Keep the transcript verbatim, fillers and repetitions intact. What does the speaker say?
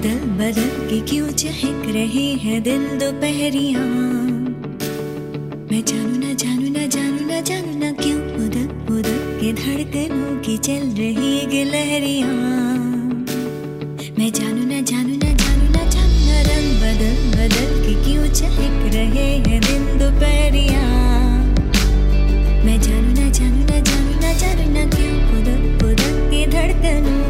बदल बदल के क्यों चहक रहे हैं दिन दोपहरियां। मैं जानू ना जानू ना जानू ना जानू ना क्यों उधर उधर के धड़कनों की चल रही गिलहरियां। मैं जानू ना जानू ना जानू ना जानू ना रंग बदल बदल के क्यों चहक रहे हैं दिन दोपहरियां। मैं जानू ना जानू ना जानू ना जानू ना क्यों उधर उधर के धड़कनों